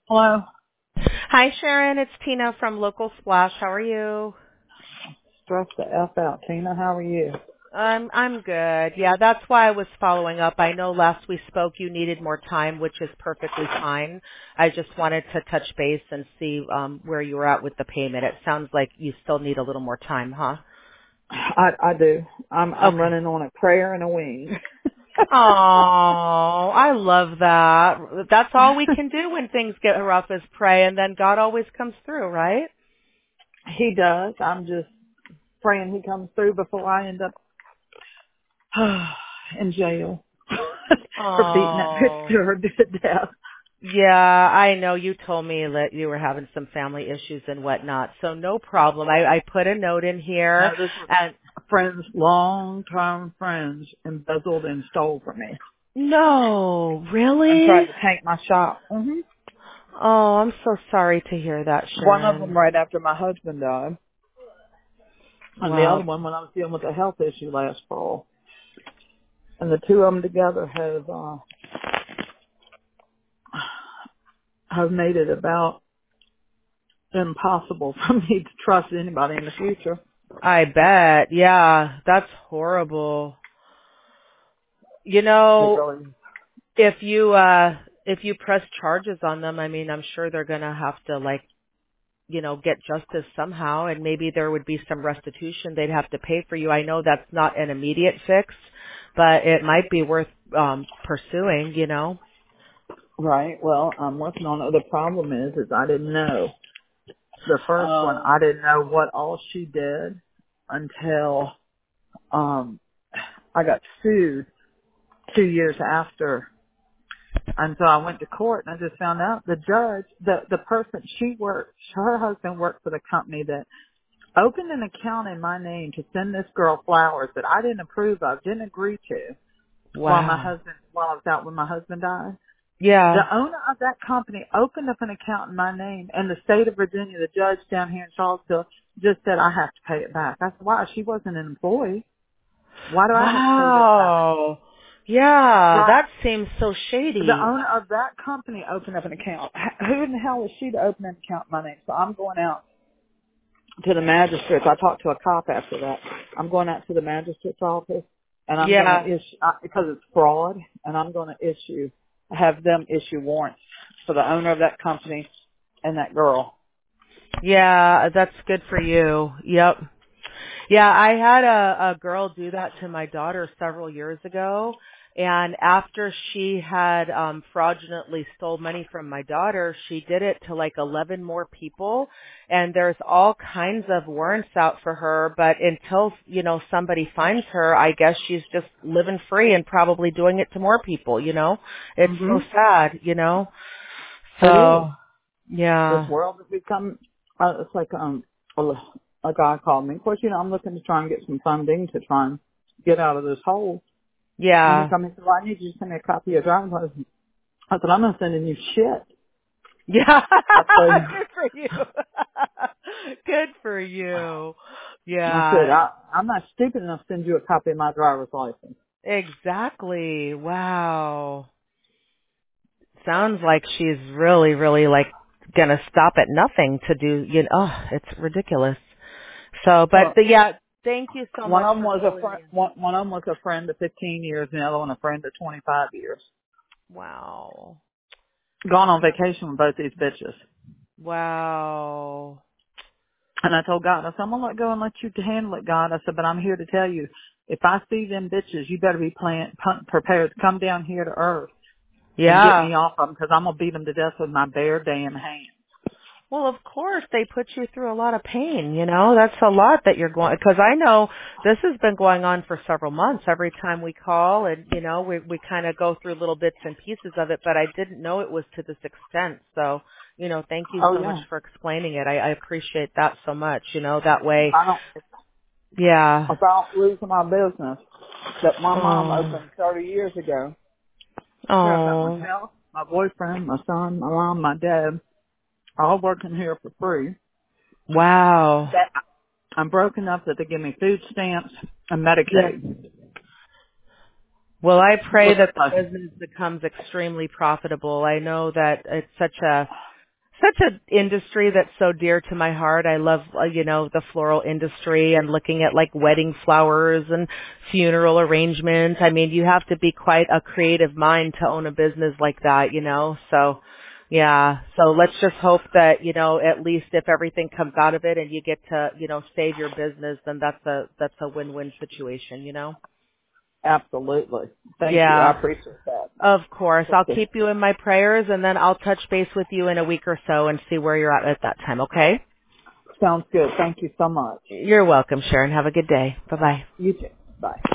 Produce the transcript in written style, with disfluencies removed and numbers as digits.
Hello. Hi, Sharon. It's Tina from Local Splash. How are you? Stress the F out, Tina. How are you? I'm good. Yeah, that's why I was following up. I know last we spoke you needed more time, which is perfectly fine. I just wanted to touch base and see where you were at with the payment. It sounds like you still need a little more time, huh? I do. I'm Okay. running on a prayer and a wing. Oh, I love that. That's all we can do when things get rough is pray, and then God always comes through, right? He does. I'm just praying he comes through before I end up in jail for beating that bitch Oh. to her to death. Yeah, I know you told me that you were having some family issues and whatnot, so no problem. I put a note in No, here this was and friends, long-term friends, embezzled and stole from me no, and tried really? to tank my shop. Oh, I'm so sorry to hear that, One of them Sharon. right after my husband died, and the other Wow. one when I was dealing with a health issue last fall. And the two of them together have made it about impossible for me to trust anybody in the future. I bet. Yeah, that's horrible. You It know, really, if you press charges on them, I mean, I'm sure they're going to have to get justice somehow, and maybe there would be some restitution they'd have to pay for you. I know that's not an immediate fix, but it might be worth pursuing. right. Well, I'm working on it. The problem is I didn't know. The first one, Oh. I didn't know what all she did until, I got sued 2 years after. And so I went to court and I just found out the judge, the person her husband worked for the company that opened an account in my name to send this girl flowers that I didn't approve of, didn't agree to Wow. while I was out when my husband died. The Yeah. owner of that company opened up an account in my name, and the state of Virginia, the judge down here in Charlottesville, just said I have to pay it back. I said, why? She wasn't an employee. Why do I have to pay this back? Wow. Yeah, Right. that seems so The shady. owner of that company opened up an account. Who in the hell is she to open an account in my name? So I'm going out to the magistrate's. I talked to a cop after that. I'm going out to the magistrate's office, and I'm going to Yeah. issue because it's fraud, and I'm going to have them issue warrants for the owner of that company and that girl. Yeah, that's good for you. Yep. Yeah, I had a girl do that to my daughter several years ago, and after she had fraudulently stole money from my daughter, she did it to like 11 more people, and there's all kinds of warrants out for her, but until, somebody finds her, I guess she's just living free and probably doing it to more people. It's so Mhm. sad. It is. So, This yeah. world has become. It's like a guy called me. Of course, I'm looking to try and get some funding to try and get out of this hole. And he Yeah. told me, "Well, I need you to send me a copy of your driver's license." I said, "I'm not sending you shit." Yeah. I said, Good for you. Good for you. I said, Yeah. I'm not stupid enough to send you a copy of my driver's license. Exactly. Wow. Sounds like she's really, really gonna stop at nothing to do. It's ridiculous. So, Well, yeah, thank you so one much of them for was a filling friend. me in. One of them was a friend of 15 years, and the other one a friend of 25 years. Wow. Gone on vacation with both these bitches. Wow. And I told God, I said, I'm gonna let go and let you handle it, God. I said, but I'm here to tell you, if I see them bitches, you better be prepared to come down here to earth and get Yeah. me off of them, because I'm gonna beat them to death with my bare damn hand. Well, of course, they put you through a lot of pain. That's a lot that you're going, because I know this has been going on for several months. Every time we call and, we kind of go through little bits and pieces of it, but I didn't know it was to this extent. So, thank you Oh so much yeah. for explaining it. I appreciate that so much, that way. I don't. Yeah. About losing my business that my mom Oh, opened 30 years ago. Here I've got oh, myself, my boyfriend, my son, my mom, my dad, all working here for free. wow. That I'm broke enough that they give me food stamps and Yeah. Medicaid. Well, I Well, pray that that's the business becomes extremely profitable. I know that it's such a such an industry that's so dear to my heart. I love, the floral industry and looking at like wedding flowers and funeral arrangements. I mean, you have to be quite a creative mind to own a business like that, So, yeah. So let's just hope that, at least if everything comes out of it and you get to, save your business, then that's a win-win situation. Absolutely. Thank you. I Yeah. appreciate that. Of course. I'll keep you in my prayers, and then I'll touch base with you in a week or so and see where you're at that time, okay? Sounds good. Thank you so much. You're welcome, Sharon. Have a good day. Bye-bye. You too. Bye.